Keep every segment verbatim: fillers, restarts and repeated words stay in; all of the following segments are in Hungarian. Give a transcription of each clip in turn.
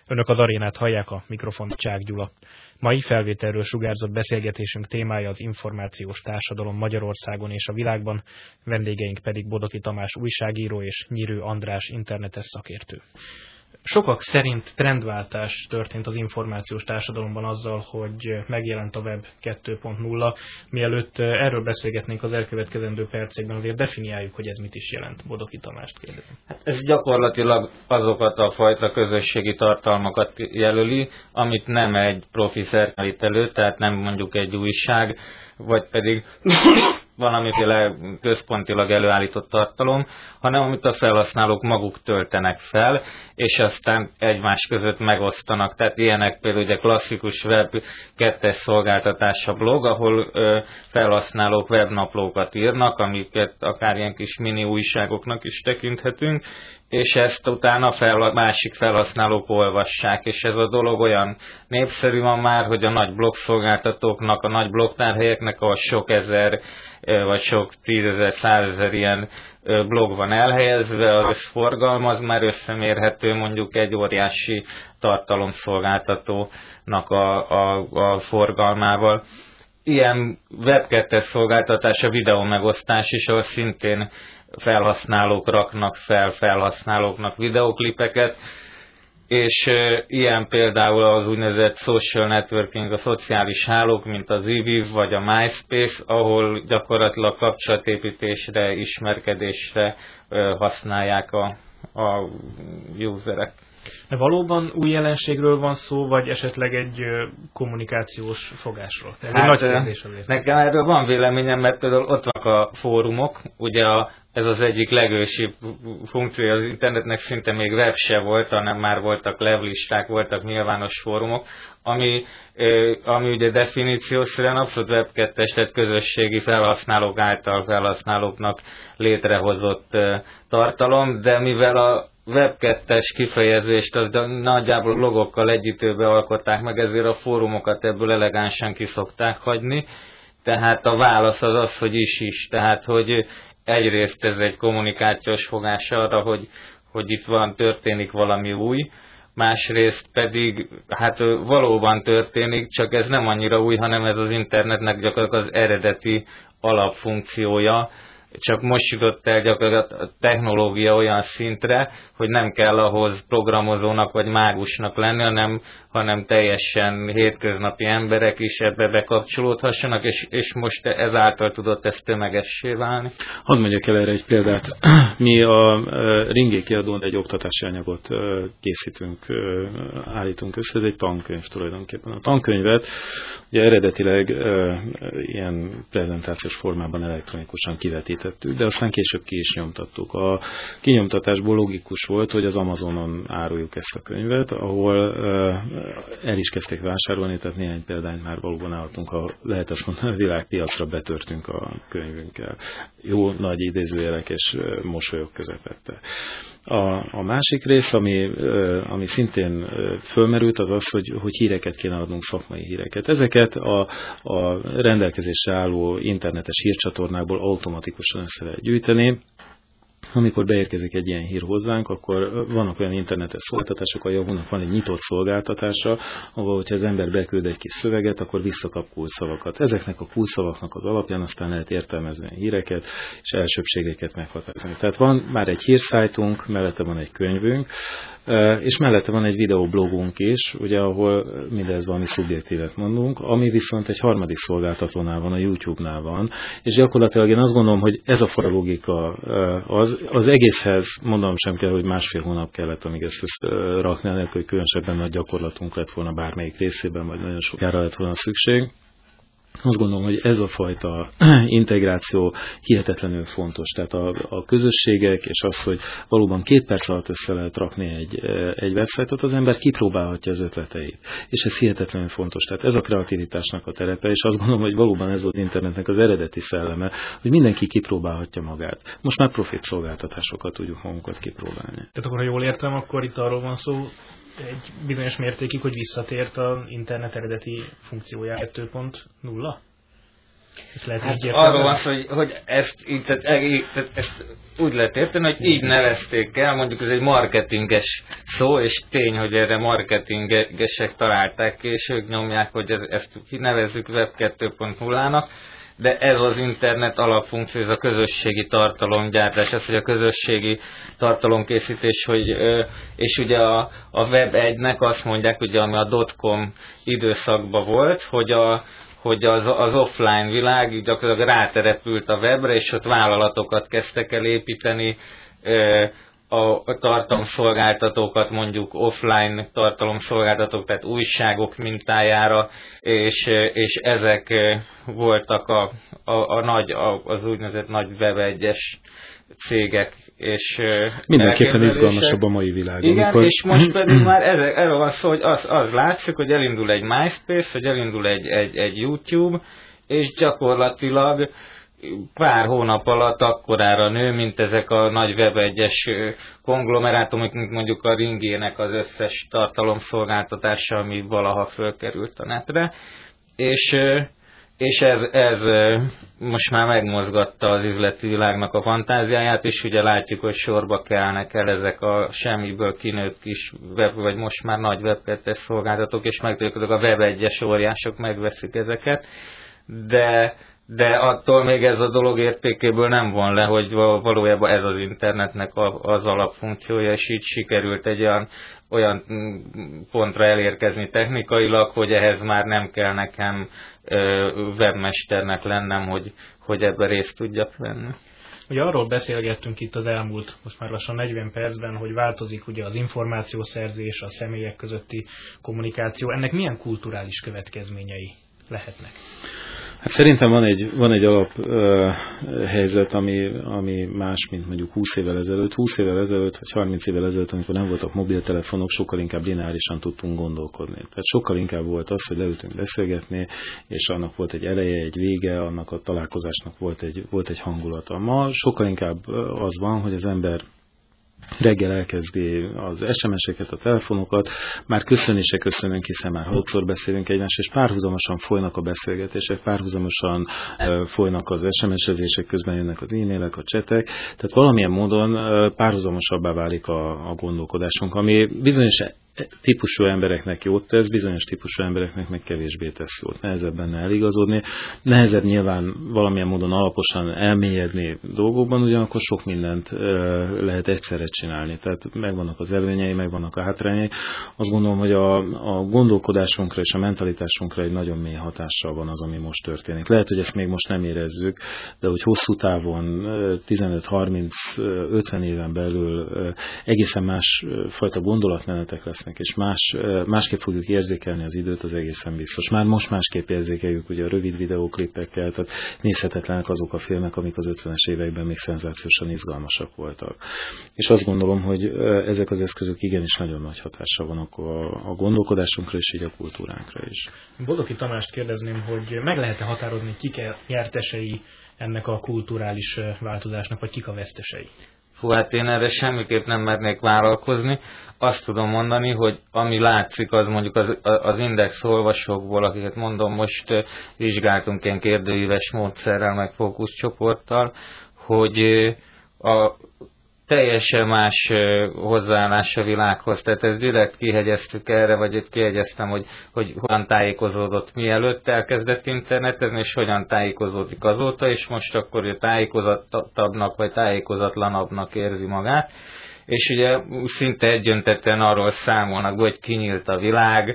Önök az arénát hallják, a mikrofon Csák Gyula. Mai felvételről sugárzott beszélgetésünk témája az információs társadalom Magyarországon és a világban, vendégeink pedig Bodoki Tamás újságíró és Nyírő András internetes szakértő. Sokak szerint trendváltás történt az információs társadalomban azzal, hogy megjelent a Web kettő pont nulla. Mielőtt erről beszélgetnénk az elkövetkezendő percekben, azért definiáljuk, hogy ez mit is jelent. Bodoki Tamást kérdezem. Hát ez gyakorlatilag azokat a fajta közösségi tartalmakat jelöli, amit nem egy profi szerkesztő elő, tehát nem mondjuk egy újság, vagy pedig valamiféle központilag előállított tartalom, hanem amit a felhasználók maguk töltenek fel, és aztán egymás között megosztanak. Tehát ilyenek például ugye klasszikus web kettes szolgáltatás a blog, ahol ö, felhasználók webnaplókat írnak, amiket akár ilyen kis mini újságoknak is tekinthetünk, és ezt utána fel, a másik felhasználók olvassák, és ez a dolog olyan népszerű van már, hogy a nagy blogszolgáltatóknak, a nagy blogtárhelyeknek, ahol sok ezer, vagy sok tízezer, százezer ilyen blog van elhelyezve, az összforgalma az már összemérhető mondjuk egy óriási tartalomszolgáltatónak a, a, a forgalmával. Ilyen web kettes szolgáltatás a videó megosztás is, ahol szintén felhasználók raknak fel felhasználóknak videóklipeket, és e, ilyen például az úgynevezett social networking, a szociális hálók, mint az i viv vagy a MySpace, ahol gyakorlatilag kapcsolatépítésre, ismerkedésre e, használják a, a userek. De valóban új jelenségről van szó, vagy esetleg egy kommunikációs fogásról? Ez hát, egy nagy kérdés. Nekem erről van véleményem, mert például ott vannak a fórumok, ugye a, ez az egyik legősibb funkciója az internetnek, szinte még web se volt, hanem már voltak levlisták, voltak nyilvános fórumok, ami, ami ugye definíciószerűen abszolút web kettes, tehát közösségi felhasználók által felhasználóknak létrehozott tartalom, de mivel a web kettes kifejezést az nagyjából blogokkal együttőbe alkották meg, ezért a fórumokat ebből elegánsan kiszokták hagyni. Tehát a válasz az az, hogy is-is. Tehát, hogy egyrészt ez egy kommunikációs fogás arra, hogy, hogy itt van, történik valami új, másrészt pedig hát valóban történik, csak ez nem annyira új, hanem ez az internetnek gyakorlatilag az eredeti alapfunkciója, csak most jutott el gyakorlatilag a technológia olyan szintre, hogy nem kell ahhoz programozónak vagy mágusnak lenni, hanem, hanem teljesen hétköznapi emberek is ebbe bekapcsolódhassanak, és, és most ezáltal tudott ez tömegessé válni. Hadd mondjak el erre egy példát. Mi a Ringé kiadón egy oktatási anyagot készítünk, állítunk össze, ez egy tankönyv tulajdonképpen. A tankönyvet ugye eredetileg ilyen prezentációs formában elektronikusan kivetít, de aztán később ki is nyomtattuk. A kinyomtatásból logikus volt, hogy az Amazonon áruljuk ezt a könyvet, ahol el is kezdték vásárolni, tehát néhány példányt már valóban állhatunk, ha lehet azt mondani, a világpiacra betörtünk a könyvünkkel. Jó nagy idézőjelek és mosolyok közepette. A, a másik rész, ami, ami szintén fölmerült, az az, hogy, hogy híreket kéne adnunk, szakmai híreket. Ezeket a, a rendelkezésre álló internetes hírcsatornákból automatikusan össze lehet gyűjteni. Amikor beérkezik egy ilyen hír hozzánk, akkor vannak olyan internetes szolgáltatások, a Yahoo-nak van egy nyitott szolgáltatása, ahol, hogyha az ember beküld egy kis szöveget, akkor visszakap kulcsszavakat. Ezeknek a kulcsszavaknak az alapján aztán lehet értelmezni a híreket, és elsőbségeket meghatározni. Tehát van már egy hírszájtunk, mellette van egy könyvünk, és mellette van egy videoblogunk is, ugye, ahol mindez valami szubjektívet mondunk, ami viszont egy harmadik szolgáltatónál van, a YouTube-nál van, és gyakorlatilag én azt gondolom, hogy ez a fajta logika az, az egészhez mondanom sem kell, hogy másfél hónap kellett, amíg ezt rakni, ennek, hogy különösebben nagy gyakorlatunk lett volna bármelyik részében, vagy nagyon sokára lett volna szükség. Azt gondolom, hogy ez a fajta integráció hihetetlenül fontos. Tehát a, a közösségek, és az, hogy valóban két perc alatt össze lehet rakni egy, egy websájtot, az ember kipróbálhatja az ötleteit. És ez hihetetlenül fontos. Tehát ez a kreativitásnak a terepe, és azt gondolom, hogy valóban ez volt az internetnek az eredeti szelleme, hogy mindenki kipróbálhatja magát. Most már profit szolgáltatásokat tudjuk magunkat kipróbálni. Tehát akkor, ha jól értem, akkor itt arról van szó, egy bizonyos mértékig, hogy visszatért az internet eredeti funkciója kettő pont nulla? Ezt lehet hát így arról van szó, hogy, hogy ezt, tehát, tehát ezt úgy lehet érteni, hogy így nevezték el, mondjuk ez egy marketinges szó, és tény, hogy erre marketingesek találták ki, és ők nyomják, hogy ez, ezt nevezzük web kettő pont nullának, de ez az internet alapfunkció, ez a közösségi tartalomgyártás, ez, hogy a közösségi tartalomkészítés, hogy, és ugye a, a web egynek azt mondják, ugye, ami a dotcom időszakban volt, hogy a hogy az, az offline világ gyakorlatilag ráterepült a webre, és ott vállalatokat kezdtek el építeni, a tartalomszolgáltatókat mondjuk offline tartalomszolgáltatók, tehát újságok mintájára, és, és ezek voltak a, a, a nagy, a, az úgynevezett nagy web egyes cégek, és mindenképpen izgalmasabb a mai világ. Igen, amikor... és most pedig már erre, erre van szó, hogy az, az látszik, hogy elindul egy MySpace, hogy elindul egy, egy, egy YouTube, és gyakorlatilag pár hónap alatt akkorára nő, mint ezek a nagy web egyes konglomerátumok, mint mondjuk a Ringének az összes tartalomszolgáltatása, ami valaha fölkerült a netre, és És ez, ez most már megmozgatta az üzleti világnak a fantáziáját, és ugye látjuk, hogy sorba kelnek el ezek a semmiből kinőtt kis web, vagy most már nagy web kettes szolgáltatók, és megtudjuk, a web egyes óriások megveszik ezeket, de, de attól még ez a dolog értékéből nem von le, hogy valójában ez az internetnek az alapfunkciója, és így sikerült egy olyan, olyan pontra elérkezni technikailag, hogy ehhez már nem kell nekem webmesternek lennem, hogy, hogy ebben részt tudjak venni. Ugye arról beszélgettünk itt az elmúlt, most már lassan negyven percben, hogy változik ugye az információszerzés, a személyek közötti kommunikáció. Ennek milyen kulturális következményei lehetnek? Hát szerintem van egy, van egy alap uh, helyzet, ami, ami más, mint mondjuk húsz évvel ezelőtt. húsz évvel ezelőtt, vagy harminc évvel ezelőtt, amikor nem voltak mobiltelefonok, sokkal inkább lineárisan tudtunk gondolkodni. Tehát sokkal inkább volt az, hogy leültünk beszélgetni, és annak volt egy eleje, egy vége, annak a találkozásnak volt egy, volt egy hangulata. Ma sokkal inkább az van, hogy az ember reggel elkezdi az es em es-eket, a telefonokat, már köszönni se köszönünk, hiszen már hatszor beszélünk egymással, és párhuzamosan folynak a beszélgetések, párhuzamosan uh, folynak az es em es-ezések, közben jönnek az e-mailek, a csetek, tehát valamilyen módon uh, párhuzamosabbá válik a, a gondolkodásunk, ami bizonyos típusú embereknek jót tesz, bizonyos típusú embereknek meg kevésbé tesz jót. Nehezebb benne eligazodni. Nehezebb nyilván valamilyen módon alaposan elmélyedni dolgokban, ugyanakkor sok mindent lehet egyszerre csinálni. Tehát megvannak az előnyei, megvannak a hátrányai. Azt gondolom, hogy a, a gondolkodásunkra és a mentalitásunkra egy nagyon mély hatással van az, ami most történik. Lehet, hogy ezt még most nem érezzük, de hogy hosszú távon, tizenöt harminc ötven éven belül egészen más fajta gondolatmenetek lesznek, és más, másképp fogjuk érzékelni az időt, az egészen biztos. Már most másképp érzékeljük ugye a rövid videóklipekkel, tehát nézhetetlenek azok a filmek, amik az ötvenes években még szenzációsan izgalmasak voltak. És azt gondolom, hogy ezek az eszközök igenis nagyon nagy hatással vannak a, a gondolkodásunkra és így a kultúránkra is. Bodoki Tamást kérdezném, hogy meg lehet-e határozni, kik a nyertesei ennek a kulturális változásnak, vagy kik a vesztesei? Hú, hát én erre semmiképp nem mernék vállalkozni. Azt tudom mondani, hogy ami látszik, az mondjuk az, az Index olvasókból, akiket mondom, most vizsgáltunk ilyen kérdőíves módszerrel, meg fókuszcsoporttal, hogy a teljesen más hozzáállás a világhoz. Tehát ezt direkt kihegyeztük erre, vagy itt kihegyeztem, hogy, hogy hogyan tájékozódott mielőtt elkezdett internetezni, és hogyan tájékozódik azóta, és most akkor ő tájékozottabbnak, vagy tájékozatlanabbnak érzi magát. És ugye szinte egyöntetően arról számolnak, hogy kinyílt a világ,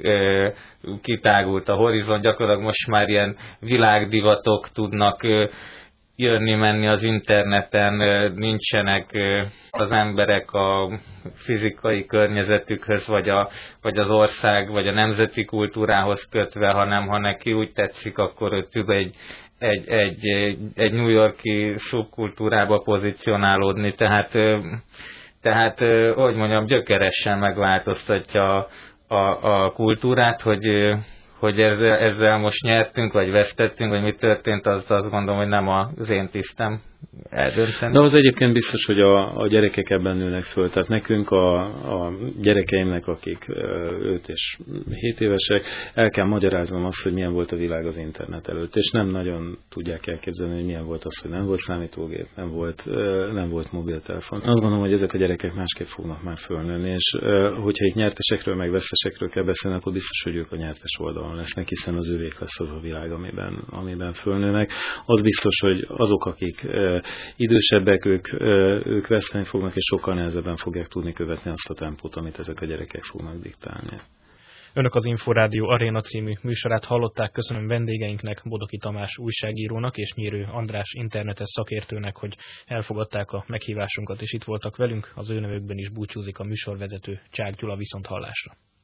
kitágult a horizont, gyakorlatilag most már ilyen világdivatok tudnak jönni-menni az interneten, nincsenek az emberek a fizikai környezetükhöz, vagy, a, vagy az ország, vagy a nemzeti kultúrához kötve, hanem ha neki úgy tetszik, akkor ő tud egy, egy, egy, egy New York-i szubkultúrába pozícionálódni, tehát, tehát hogy mondjam, gyökeresen megváltoztatja a, a, a kultúrát, hogy hogy ezzel, ezzel most nyertünk, vagy vesztettünk, vagy mi történt, az azt gondolom, hogy nem az én tisztem eldönteni. De az egyébként biztos, hogy a, a gyerekek ebben nőnek föl. Tehát nekünk a, a gyerekeimnek, akik öt és hét évesek, el kell magyaráznom azt, hogy milyen volt a világ az internet előtt. És nem nagyon tudják elképzelni, hogy milyen volt az, hogy nem volt számítógép, nem volt, nem volt mobiltelefon. Azt gondolom, hogy ezek a gyerekek másképp fognak már fölnőni, és hogyha itt nyertesekről, meg vesztesekről kell beszélni, akkor biztos, hogy ők a nyertes oldalon lesznek, hiszen az ővék lesz az a világ, amiben, amiben fölnőnek. Az biztos, hogy azok, akik idősebbek, ők, ők veszteni fognak, és sokkal nehezebben fogják tudni követni azt a tempót, amit ezek a gyerekek fognak diktálni. Önök az Inforádió Aréna című műsorát hallották. Köszönöm vendégeinknek, Bodoki Tamás újságírónak és Nyírő András internetes szakértőnek, hogy elfogadták a meghívásunkat és itt voltak velünk. Az ő nevükben is búcsúzik a műsorvezető, Csák Gyula, viszont hallásra.